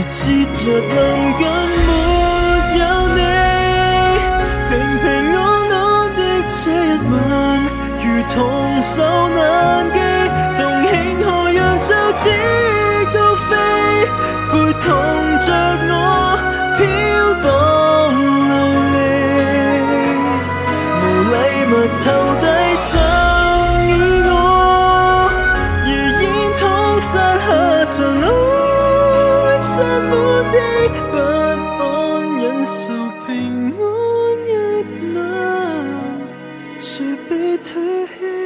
節日臨近沒有你，平平安安的這一晚，如同受難記，同慶賀揚州之高飛，陪同着我飄蕩流離，無禮物投遞贈予我，如煙筒撒下塵埃，散滿的不安，忍受平安一晚，誰被唾棄。